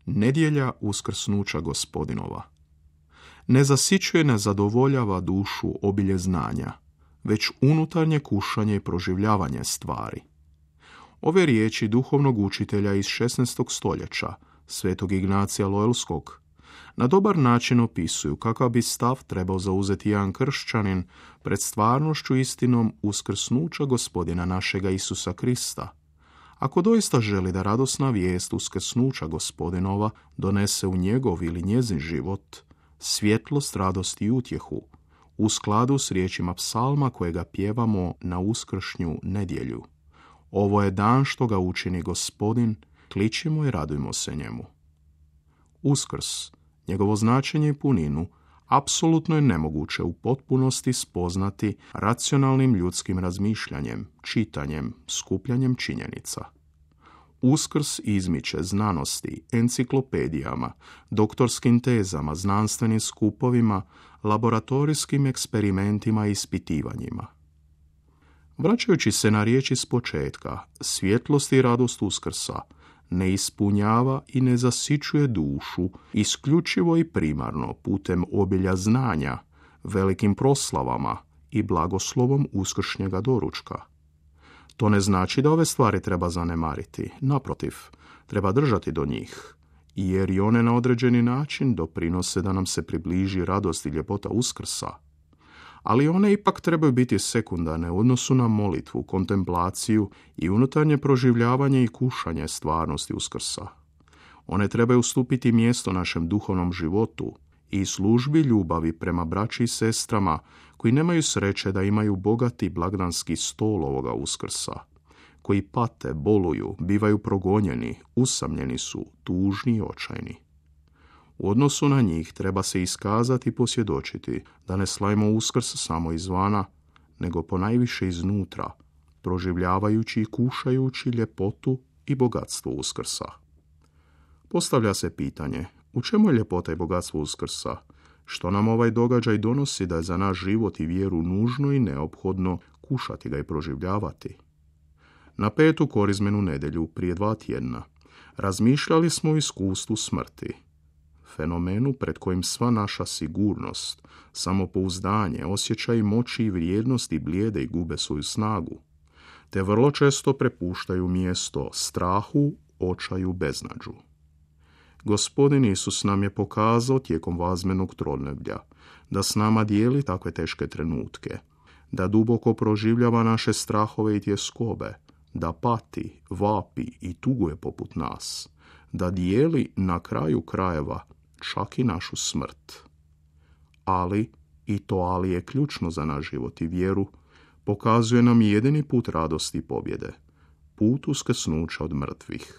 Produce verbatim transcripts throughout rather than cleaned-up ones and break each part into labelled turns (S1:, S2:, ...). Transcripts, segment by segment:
S1: Nedjelja uskrsnuća Gospodinova. Ne zasićuje, ne zadovoljava dušu obilje znanja, već unutarnje kušanje i proživljavanje stvari. Ove riječi duhovnog učitelja iz šesnaestog stoljeća, svetog Ignacija Loyolskog, na dobar način opisuju kakav bi stav trebao zauzeti jedan kršćanin pred stvarnošću istinom uskrsnuća Gospodina našega Isusa Krista, ako doista želi da radosna vijest uskrsnuća Gospodinova donese u njegov ili njezin život svjetlost, radost i utjehu, u skladu s riječima psalma kojega pjevamo na uskršnju nedjelju. Ovo je dan što ga učini Gospodin, kličimo i radujmo se njemu. Uskrs, njegovo značenje i puninu, apsolutno je nemoguće u potpunosti spoznati racionalnim ljudskim razmišljanjem, čitanjem, skupljanjem činjenica. Uskrs izmiče znanosti, enciklopedijama, doktorskim tezama, znanstvenim skupovima, laboratorijskim eksperimentima i ispitivanjima. Vraćajući se na riječi s početka, svjetlost i radost Uskrsa ne ispunjava i ne zasićuje dušu isključivo i primarno putem obilja znanja, velikim proslavama i blagoslovom uskršnjega doručka. To ne znači da ove stvari treba zanemariti, naprotiv, treba držati do njih, jer i one na određeni način doprinose da nam se približi radost i ljepota Uskrsa. Ali one ipak trebaju biti sekundarne u odnosu na molitvu, kontemplaciju i unutarnje proživljavanje i kušanje stvarnosti Uskrsa. One trebaju ustupiti mjesto našem duhovnom životu i službi ljubavi prema braći i sestrama koji nemaju sreće da imaju bogati blagdanski stol ovoga Uskrsa, koji pate, boluju, bivaju progonjeni, usamljeni su, tužni i očajni. U odnosu na njih treba se iskazati i posvjedočiti da ne slavimo Uskrs samo izvana, nego ponajviše iznutra, proživljavajući i kušajući ljepotu i bogatstvo Uskrsa. Postavlja se pitanje, u čemu je ljepota i bogatstvo Uskrsa? Što nam ovaj događaj donosi da je za naš život i vjeru nužno i neophodno kušati ga i proživljavati? Na petu korizmenu nedjelju prije dva tjedna razmišljali smo o iskustvu smrti, fenomenu pred kojim sva naša sigurnost, samopouzdanje, osjećaj moći i vrijednosti blijede i gube svoju snagu, te vrlo često prepuštaju mjesto strahu, očaju, beznađu. Gospodin Isus nam je pokazao tijekom vazmenog trodneblja da s nama dijeli takve teške trenutke, da duboko proživljava naše strahove i tjeskobe, da pati, vapi i tuguje poput nas, da dijeli na kraju krajeva čak i našu smrt. Ali, i to ali je ključno za naš život i vjeru, pokazuje nam jedini put radosti i pobjede, put uskrsnuća od mrtvih.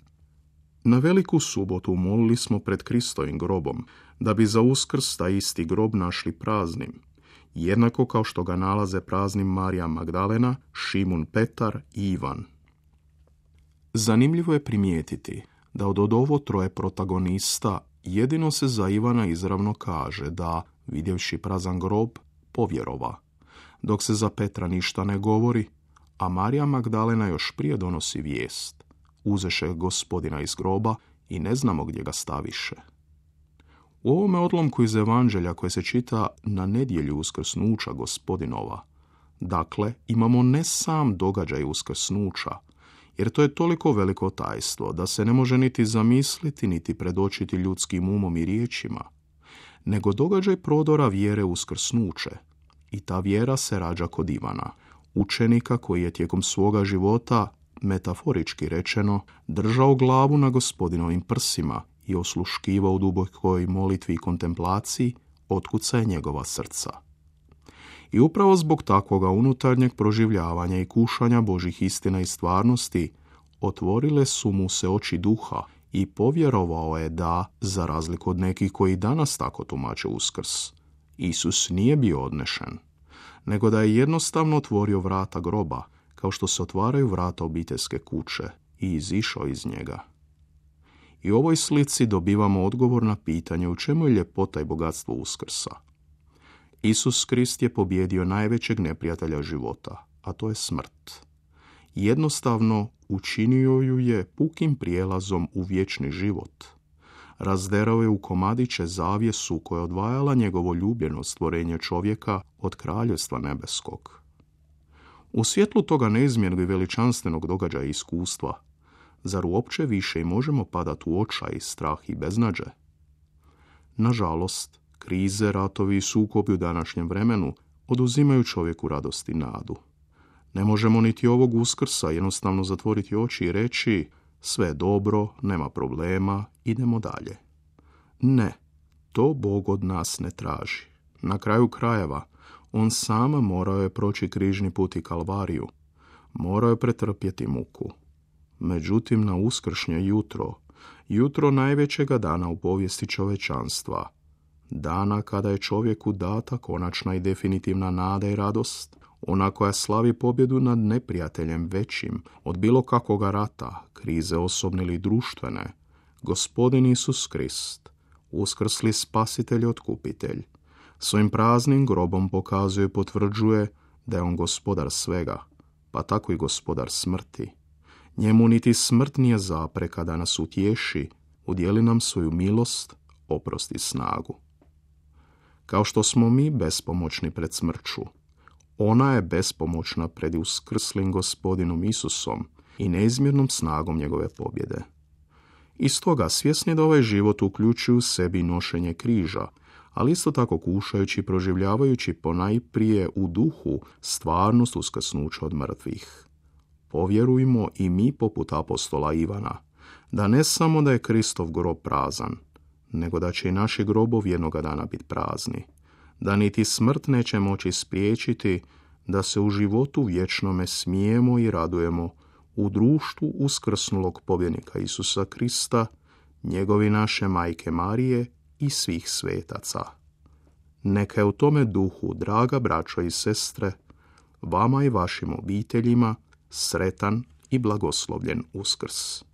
S1: Na veliku subotu molili smo pred Kristovim grobom, da bi za Uskrs taj isti grob našli praznim, jednako kao što ga nalaze praznim Marija Magdalena, Šimun Petar i Ivan. Zanimljivo je primijetiti da od ovo troje protagonista jedino se za Ivana izravno kaže da, vidjevši prazan grob, povjerova, dok se za Petra ništa ne govori, a Marija Magdalena još prije donosi vijest. Uzeše Gospodina iz groba i ne znamo gdje ga staviše. U ovome odlomku iz Evanđelja koje se čita na nedjelju uskrsnuća Gospodinova, dakle, imamo ne sam događaj uskrsnuća, jer to je toliko veliko tajstvo da se ne može niti zamisliti niti predočiti ljudskim umom i riječima, nego događaj prodora vjere uskrsnuće. I ta vjera se rađa kod Ivana, učenika koji je tijekom svoga života, metaforički rečeno, držao glavu na Gospodinovim prsima i osluškivao u dubokoj molitvi i kontemplaciji otkucaje njegova srca. I upravo zbog takvoga unutarnjeg proživljavanja i kušanja Božih istina i stvarnosti, otvorile su mu se oči duha i povjerovao je da, za razliku od nekih koji danas tako tumače Uskrs, Isus nije bio odnešen, nego da je jednostavno otvorio vrata groba, kao što se otvaraju vrata obiteljske kuće, i izišao iz njega. I u ovoj slici dobivamo odgovor na pitanje u čemu je ljepota i bogatstvo Uskrsa. Isus Krist je pobjedio najvećeg neprijatelja života, a to je smrt. Jednostavno učinio ju je pukim prijelazom u vječni život, razderao je u komadiće zavjesu koja je odvajala njegovo ljubljeno stvorenje čovjeka od kraljevstva nebeskog. U svjetlu toga neizmjernog i veličanstvenog događaja i iskustva, zar uopće više i možemo padati u očaj, strah i beznađe? Nažalost, krize, ratovi i sukobi u današnjem vremenu oduzimaju čovjeku radost i nadu. Ne možemo niti ovog Uskrsa jednostavno zatvoriti oči i reći sve je dobro, nema problema, idemo dalje. Ne, to Bog od nas ne traži. Na kraju krajeva, on sam morao je proći križni put i kalvariju, morao je pretrpjeti muku. Međutim, na uskršnje jutro, jutro najvećega dana u povijesti čovečanstva, dana kada je čovjeku data konačna i definitivna nada i radost, ona koja slavi pobjedu nad neprijateljem većim od bilo kakvoga rata, krize osobne ili društvene, Gospodin Isus Krist, uskrsli spasitelj i otkupitelj, svojim praznim grobom pokazuje i potvrđuje da je on gospodar svega, pa tako i gospodar smrti. Njemu niti smrt nije zapreka da nas utješi, udjeli nam svoju milost, oprost i snagu. Kao što smo mi bespomoćni pred smrću, ona je bespomoćna pred uskrslim Gospodinom Isusom i neizmjernom snagom njegove pobjede. I stoga svjesni da ovaj život uključuju u sebi nošenje križa, ali isto tako kušajući i proživljavajući ponajprije u duhu stvarnost uskrsnuća od mrtvih. Povjerujmo i mi poput apostola Ivana, da ne samo da je Kristov grob prazan, nego da će i naši grobovi jednoga dana biti prazni, da niti smrt neće moći spriječiti da se u životu vječnome smijemo i radujemo u društvu uskrsnulog pobjednika Isusa Krista, njegovi naše majke Marije i svih svetaca. Neka je u tome duhu, draga braćo i sestre, vama i vašim obiteljima sretan i blagoslovljen Uskrs.